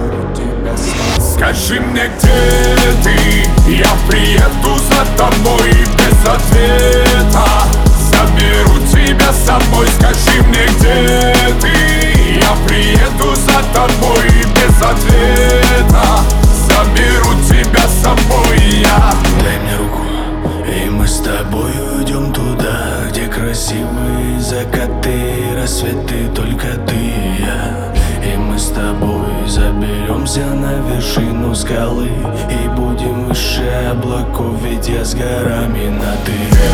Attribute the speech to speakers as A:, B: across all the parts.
A: Скажи мне, где ты, я приеду за тобой без ответа. Заберу тебя с собой. Скажи мне, где ты, я приеду за тобой без ответа. Заберу тебя с собой я.
B: Дай мне руку, и мы с тобой уйдем туда, где красивые закаты, рассветы, только ты и я. И мы с тобой заберемся на вершину скалы и будем выше облаков, ведь я с горами на ты.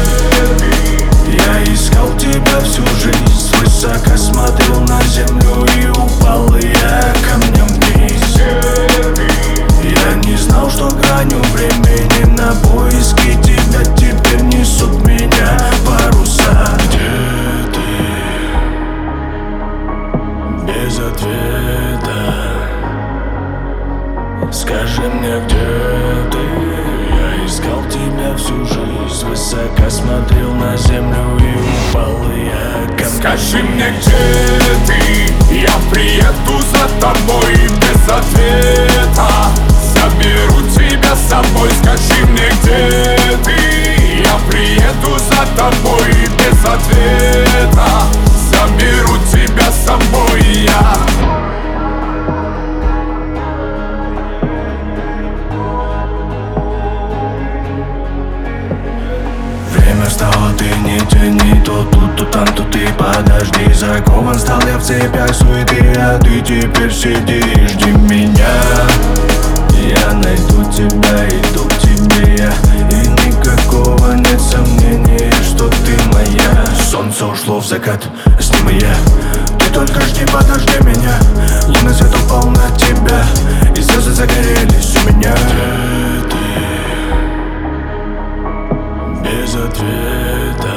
B: Я искал тебя всю жизнь, свысока смотрел на землю и упал я камнем вниз. Я не знал, что гранью времени на поиски тебя теперь несут меня паруса. Где ты? Без ответа. Скажи мне, где ты? Я искал тебя всю жизнь, свысока смотрел на землю и упал я камнем.
A: Скажи мне, где ты, я приеду за тобой без ответа. Заберу тебя с собой. Скажи мне, где ты, я приеду за тобой без ответа. Заберу тебя с собой я.
B: Время встало, ты не тяни, то тут, то там, то ты подожди. Закован стал я в цепях суеты, а ты теперь сиди и жди меня. Я найду тебя, иду к тебе я, и никакого нет сомнения, что ты моя. Солнце ушло в закат, с ним и я. Ты только жди, подожди меня. Лунный свет упал на тебя, и звезды загорелись у меня. Где ты? Без ответа.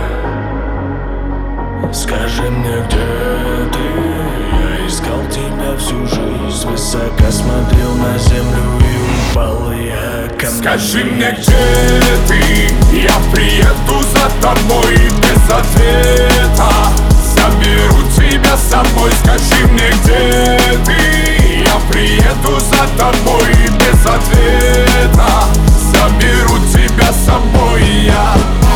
B: Скажи мне, где ты? Я искал тебя всю жизнь, свысока смотрел на землю и упал я камнем.
A: Скажи мне, где ты, я приеду за тобой без ответа. Заберу тебя с собой. Скажи мне, где ты, я приеду за тобой без ответа. Заберу тебя с собой я.